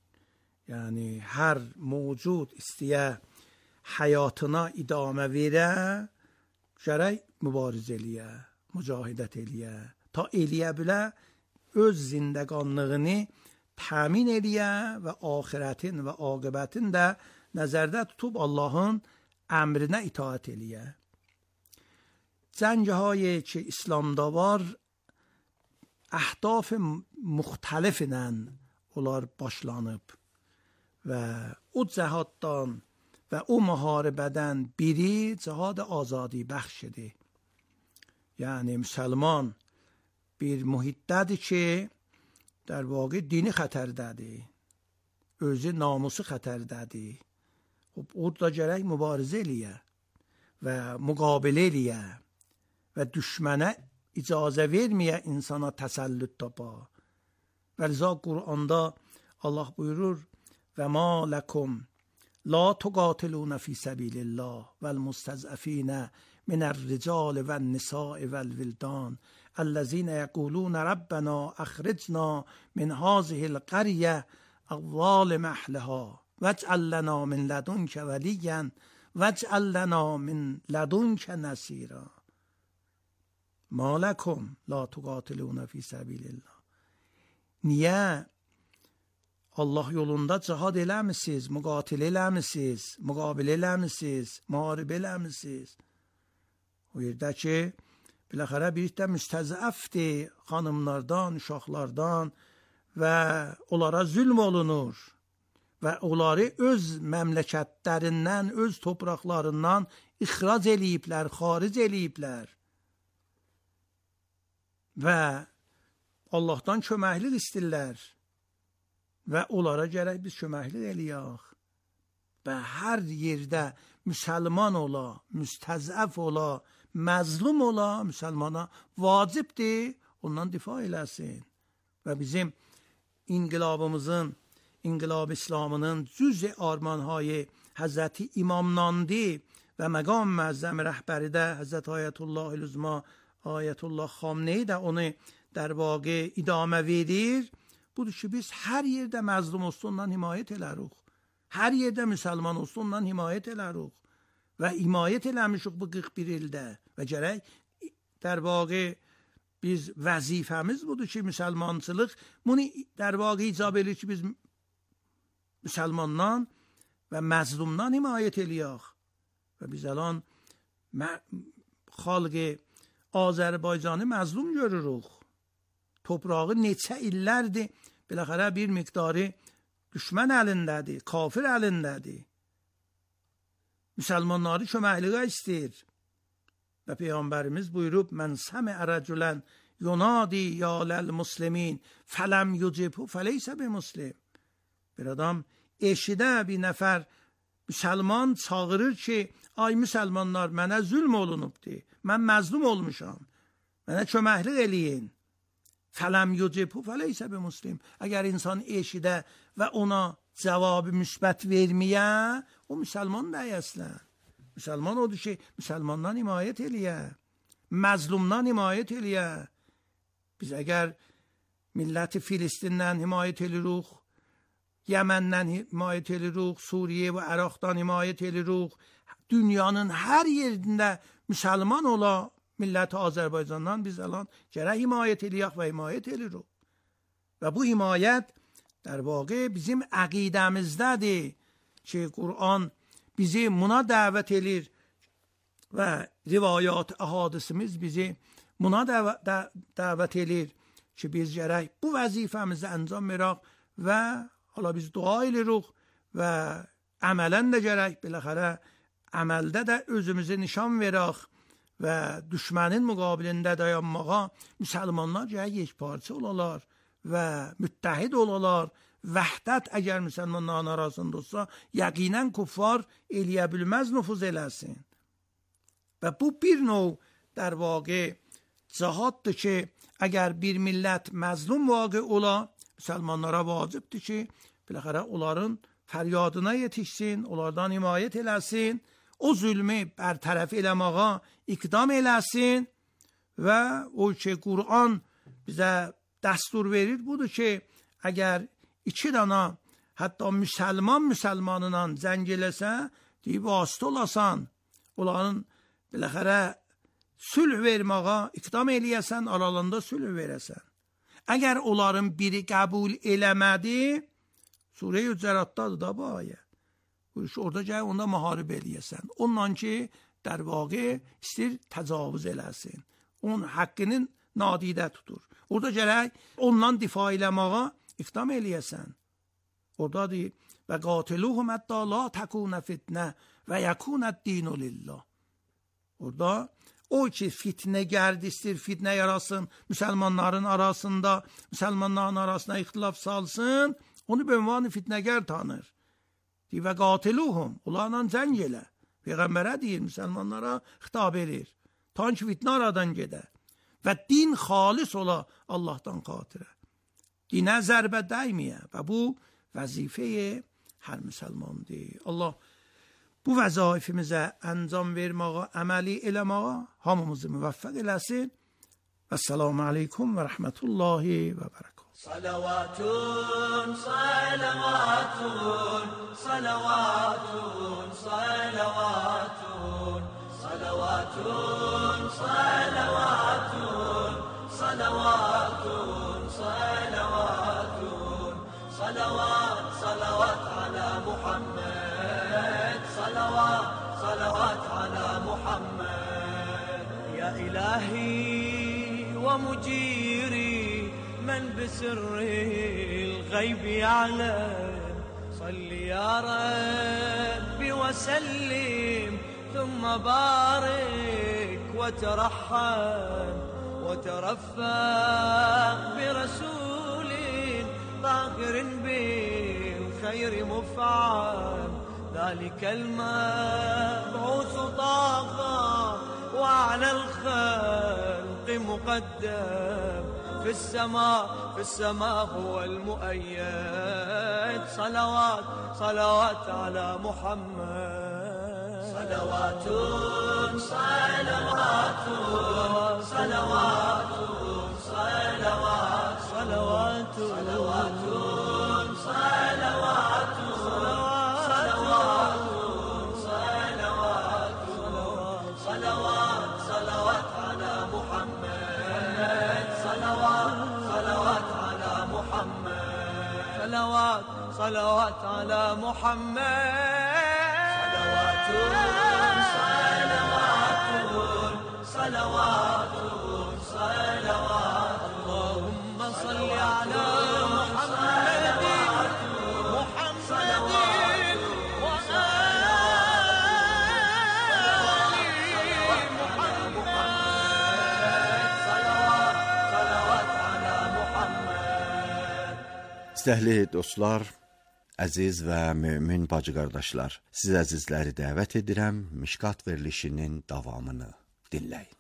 Yəni, hər mövcud istəyə həyatına idamə verə, gərək mübarizə eləyə, mücahidət eləyə. Ta eləyə bilə öz zindəqanlığını təmin eləyə və axirətin və aqibətin də nəzərdə tutub Allahın əmrinə itaət eləyə. Cəngəhay ki İslamda var, əhdaf müxtəliflə onlar başlanıb və o cəhaddan və o müharibədən biri cihad azadi bəxşidir. Yəni müsəlman bir mühiddədir ki, در واقع dini xətərdədir. Özü namusu xətərdədir. Orada gərək mübarizə eləyə və müqabilə eləyə və düşmənə icazə verməyə insana təsəllüt tapa. Və liza Qur'anda Allah buyurur və ma lakum la tuqatiluna fi sabilillah vel mustazafina min الرجال والنساء والولدان الذين يقولون ربنا أخرجنا من هذه القرية الظالم أهلها واجعل لنا من لدنك وليا واجعل لنا من لدنك نصيرا. ما لکم لا تقاتلون فی سبیل الله. Niyə Allah yolunda cihad eləmisiniz, müqatilə eləmisiniz, müqabilə eləmisiniz, müharibə eləmisiniz? O yerdə ki, biləxərə bir də müstəzəfdir xanımlardan, uşaqlardan və onlara zülm olunur və onları öz məmləkətlərindən, öz torpaqlarından ixrac eləyiblər, xaric eləyiblər və Allahdan köməklik istəyirlər və onlara gərək biz köməklik eləyək və hər yerdə müsəlman ola, müstəzəf ola, məzlum ola, müsəlmana vacibdir, ondan difa eləsin. Və bizim inqilabımızın, inqilab İslamının cüz-i armanhayı Həzrəti İmamnandır və məqam məzzəm rəhbəri də Həzrət Ayətullah Ülüzma, Ayətullah Xamneyi də onu در واقع idamə verir. Budur ki, biz hər yerdə məzlum olsa ondan himayət elərik. Hər yerdə müsəlman olsa ondan himayət elərik. Və himayət eləmişik bu qırx bir ildə. Və gərək در واقع biz vəzifəmiz budur ki, müsəlmançılıq bunu در واقع icab edir ki, biz müsəlmandan və məzlumdan himayət eləyək. Və biz əlan xalq Azərbaycanı məzlum görürük. Toprağı neçə illərdir, biləxərə bir miqdarı düşmən əlindədir, kafir əlindədir. Müsəlmanları köməkliyə istəyir. Və Peyğəmbərimiz buyurub, mən səmiə rəculən yunadi ya ləl-muslimin fələm yucibhu fəleysə bi muslim. Bir adam eşidə bir nəfər müsəlman çağırır ki, ay müsəlmanlar, mənə zülm olunubdur, mən məzlum olmuşam, mənə köməklik eləyin. Fələm yucibhu fəleysə bi muslim. Əgər insan eşidə və ona cavabı müsbət verməyə, o müsəlman deyil əslən. Müsəlman odur ki, müsəlmandan himayət eləyə, məzlumdan himayət eləyə. Biz əgər milləti Filistindən himayət eləyirik, Yəməndən himayət eləyirik, Suriyə və Əraqdan himayət eləyirik, dünyanın hər yerində müsəlman ola, millət Azərbaycandan biz əlan gərək himayət eləyək və himayət eləyirik. Və bu himayət در واقع bizim əqidəmizdədir ki, Qur'an bizi buna dəvət edir və rivayat əhadisimiz bizi buna dəvət edir ki, biz gərək bu vəzifəmizi əncam verək və hala biz dua eləyirik və əmələn də gərək biləxərə əməldə də özümüzü nişan verək və düşmənin müqabilində dayanmağa müsəlmanlar gərək yekparça olalar və müttəhid olalar. Vəhdət əgər müsəlmanların arasında olsa, yəqinən kuffar eləyə bilməz, nüfuz eləsin. Və bu bir növ در واقع cihaddır ki, əgər bir millət məzlum vaqe ola, müsəlmanlara vacibdir ki, biləxərə onların fəryadına yetişsin, onlardan himayət eləsin, o zülmü bərtərəf eləməğa iqdam eləsin və o ki, Qur'an bizə dəstur verir, budur ki, əgər iki dana, hətta müsəlman müsəlmanla zəng eləsə, deyib, vasitə olasan, onların biləxərə sülh verməğa iqdam eləyəsən, aralarında sülh verəsən. Əgər onların biri qəbul eləmədi, Surə-i Hücəratdadır da bu ayə. Orada gəl, onda müharibə eləyəsən. Ondan ki, در واقع istəyir təcavüz eləsin. Onun haqqının nadidə tutur. Orada gərək ondan difa eləməğa iqdam eləyəsən. Orada deyir, və qatiluhum hətta la təkunə fitnə və yəkunət dinu lillah. Orada o ki, fitnə gərd istəyir, fitnə yarasın, müsəlmanların arasında, müsəlmanların arasında ixtilaf salsın, onu bir ünvanı fitnəgər tanır. Deyir, və qatiluhum, onlarla cəng elə. Peyğəmbərə deyir, müsəlmanlara xitab edir. Ta ki, fitnə aradan gedə. Və din xalis ola Allahdan xatirə. Dinə zərbə dəyməyə və bu vəzifəyə hər müsəlmandır. Allah bu vəzaifimizə əncam verməyə, əməli eləməyə hamımızı müvəffəq eləsin. Və səlamu aleykum və rəhmətullahi və bərəkət. Salavatun, salavatun, salavatun, salavatun, salavatun, salavatun. مجيري من بسر الغيب يعلم صل يا ربي وسلم ثم بارك وترحم وترفق برسول طاهر بالخير مفعم ذلك المبعوث طه وعلى الخلق مقدم في السماء في السماء هو المؤيد صلوات صلوات على محمد صلوات صلوات صلوات صلوات صلوات صلوات صلوات صلوات صلوات على محمد صلوات صلوات على محمد صلوات صلوات على محمد صلوات صلوات صلوات اللهم صل على محمد محمد Dəyərli dostlar, əziz və mömin bacı qardaşlar, siz əzizləri dəvət edirəm, Mişkat verilişinin davamını dinləyin.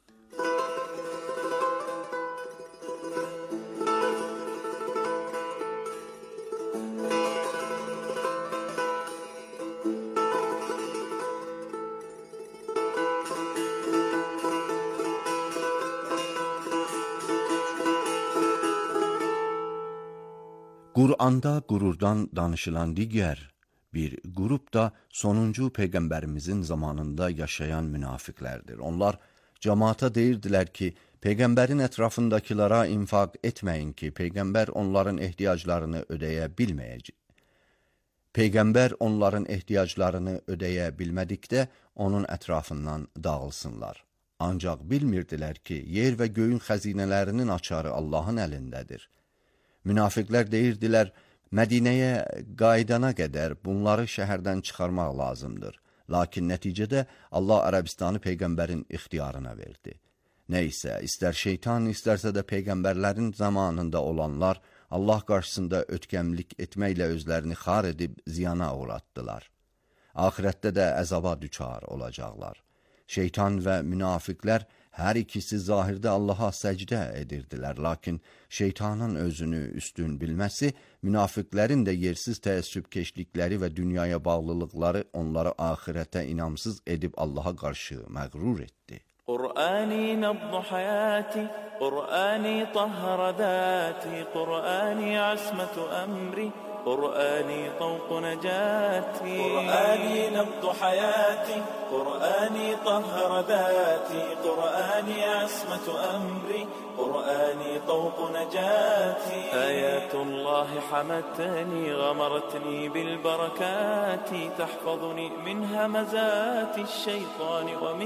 Qur'anda qürurdan danışılan digər bir qrup da sonuncu Peyğəmbərimizin zamanında yaşayan münafiqlərdir. Onlar cəmaata deyirdilər ki, Peyğəmbərin ətrafındakilara infaq etməyin ki, Peyğəmbər onların ehtiyaclarını ödəyə bilməyəcək. Peyğəmbər onların ehtiyaclarını ödəyə bilmədikdə onun ətrafından dağılsınlar. Ancaq bilmirdilər ki, yer və göyün xəzinələrinin açarı Allahın əlindədir. Münafiqlər deyirdilər, Mədinəyə qaydana qədər bunları şəhərdən çıxarmaq lazımdır. Lakin nəticədə Allah Ərəbistanı Peyğəmbərin ixtiyarına verdi. Nəysə, istər şeytan, istərsə də Peyğəmbərlərin zamanında olanlar Allah qarşısında ötkəmlik etməklə özlərini xar edib ziyana uğratdılar. Axirətdə də əzaba düçar olacaqlar. Şeytan və münafiqlər hər ikisi zahirdə Allaha səcdə edirdilər, lakin şeytanın özünü üstün bilməsi, münafiqlərin də yersiz təəssübkeşlikləri və dünyaya bağlılıqları onları axirətə inamsız edib Allaha qarşı məğrur etdi. قرآني نبض حياتي قرآني طهر ذاتي قرآني عصمة أمري قرآني طوق نجاتي قرآني نبض حياتي قرآني طهر ذاتي قرآني عصمة أمري قرآني طوق نجاتي آيات الله حمتني غمرتني بالبركات تحفظني من همزات الشيطان ومن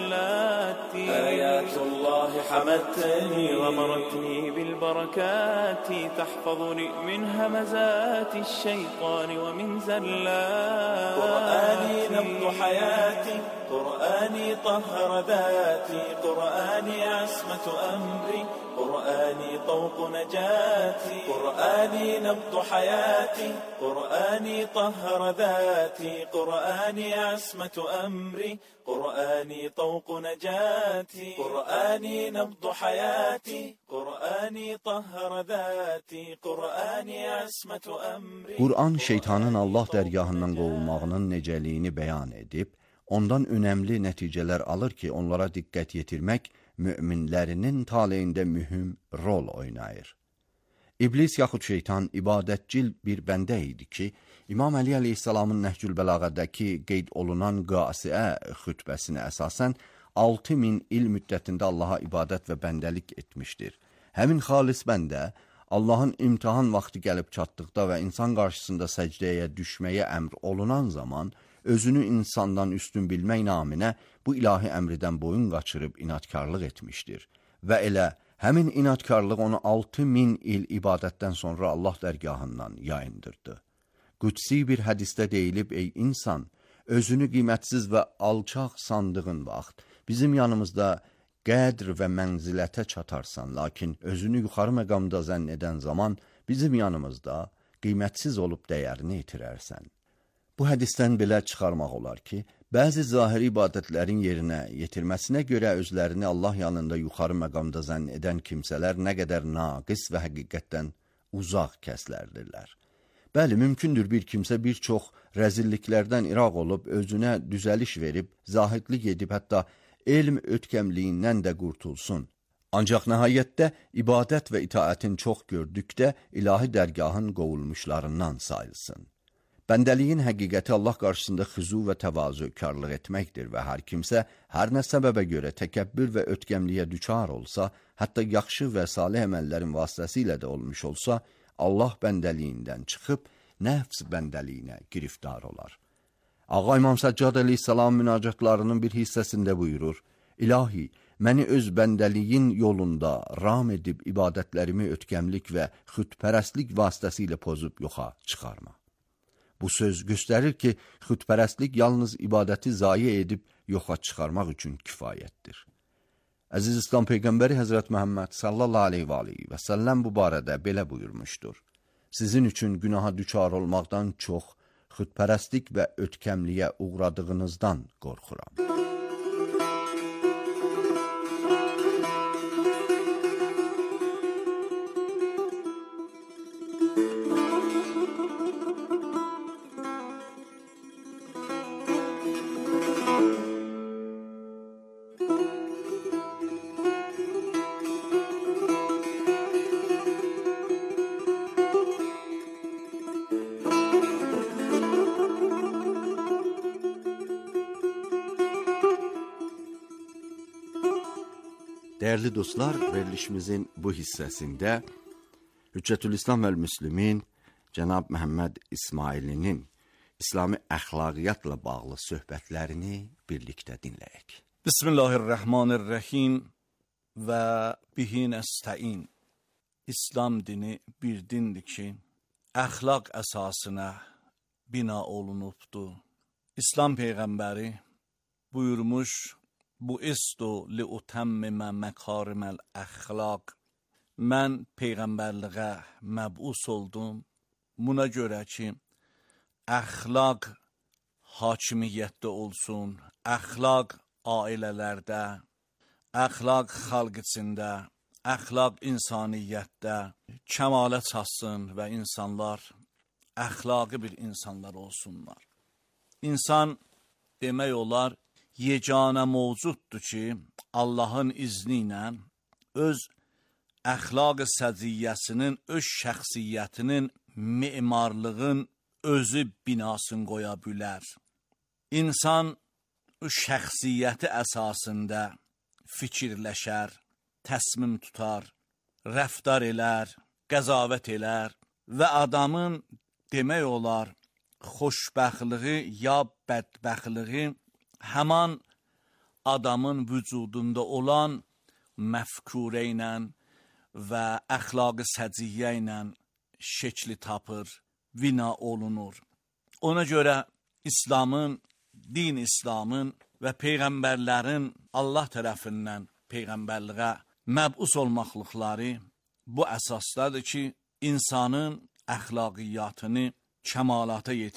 زلاتي آيات الله حمتني غمرتني بالبركات تحفظني من همزات الشيطان ومن زلاتي قرآني نبض حياتي قرآني طهر ذاتي قرآني عصمة أمري قرآني طوق نجاتي قرآني نبض حياتي قرآني طهر ذاتي قرآني عصمة أمري قرآني طوق نجاتي قرآني نبض حياتي قرآني طهر ذاتي قرآني عصمة أمري Qur'an şeytanın Allah dərgahından qovulmağının necəliyini bəyan edib, ondan önəmli nəticələr alır ki, onlara diqqət yetirmək müminlərinin taleyində mühüm rol oynayır. İblis yaxud şeytan ibadətcil bir bəndə idi ki, İmam Əli əleyhissalamın Nəhcül Bəlağədəki qeyd olunan qasiə xütbəsinə əsasən altı min il müddətində Allaha ibadət və bəndəlik etmişdir. Həmin xalis bəndə Allahın imtihan vaxtı gəlib çatdıqda və insan qarşısında səcdəyə düşməyə əmr olunan zaman özünü insandan üstün bilmək naminə bu ilahi əmridən boyun qaçırıb inatkarlıq etmişdir və elə Həmin inadkarlıq onu altı min il ibadətdən sonra Allah dərgahından yayındırdı. Qudsi bir hədisdə deyilib, ey insan, özünü qiymətsiz və alçaq sandığın vaxt, bizim yanımızda qədr və mənzilətə çatarsan, lakin özünü yuxarı məqamda zənn edən zaman bizim yanımızda qiymətsiz olub dəyərini itirərsən. Bu hədisdən belə çıxarmaq olar ki, bəzi zahiri ibadətlərin yerinə yetirməsinə görə özlərini Allah yanında yuxarı məqamda zənn edən kimsələr nə qədər naqis və həqiqətdən uzaq kəslərdirlər. Bəli, mümkündür bir kimsə bir çox rəzilliklərdən iraq olub, özünə düzəliş verib, zahidlik edib, hətta elm ötkəmliyindən də qurtulsun. Ancaq nəhayətdə ibadət və itaətin çox gördükdə ilahi dərgahın qovulmuşlarından sayılsın. Bəndəliyin həqiqəti Allah qarşısında xüzu və təvazökarlıq etməkdir və hər kimsə hər nə səbəbə görə təkəbbür və ötkəmliyə düçar olsa, hətta yaxşı və salih əməllərin vasitəsilə də olmuş olsa, Allah bəndəliyindən çıxıb nəfs bəndəliyinə giriftar olar. Ağa İmam Səccad əleyhissalam münacatlarının bir hissəsində buyurur, İlahi, məni öz bəndəliyin yolunda ram edib ibadətlərimi ötkəmlik və xütpərəstlik vasitəsilə pozub yoxa çıxarma. Bu söz göstərir ki, xütpərəstlik yalnız ibadəti zayi edib yoxa çıxarmaq üçün kifayətdir. Əziz İslam Peyğəmbəri Həzrət Məhəmməd sallallahu aleyhi və aleyhi və səlləm bu barədə belə buyurmuşdur. Sizin üçün günaha düçar olmaqdan çox, xütpərəstlik və ötkəmliyə uğradığınızdan qorxuram. Değerli dostlar, verilişimizin bu hissəsində Hüccətülislam və Müslümin Cənab Məhəmməd İsmailinin İslami əxlaqiyyatla bağlı söhbətlərini birlikdə dinləyək. Bismillahirrahmanirrahim və bihi nəstəin. İslam dini bir dindir ki, əxlaq əsasına bina olunubdur. İslam Peyğəmbəri buyurmuş, bu istu li utəmmimə məkariməl əxlaq. Mən Peyğəmbərliğə məbus oldum. Buna görə ki, əxlaq hakimiyyətdə olsun, əxlaq ailələrdə, əxlaq xalq içində, əxlaq insaniyyətdə kəmalə çatsın və insanlar əxlaqı bir insanlar olsunlar. İnsan demək olar, yeganə mövcuddur ki, Allahın izni ilə öz əxlaq-ı səciyyəsinin, öz şəxsiyyətinin, memarlığın özü binasını qoya bilər. İnsan şəxsiyyəti əsasında fikirləşər, təsmim tutar, rəftar elər, qəzavət elər və adamın demək olar, xoşbəxtliyi ya bədbəxtliyi həman adamın vücudunda olan məfkurə ilə və əxlaq-ı səciyyə ilə şəkli tapır, bina olunur. Ona görə İslamın, din İslamın və Peyğəmbərlərin Allah tərəfindən Peyğəmbərliğə məbus olmaqlıqları bu əsasdadır ki, insanın əxlaqiyyatını kəmalata yetirir.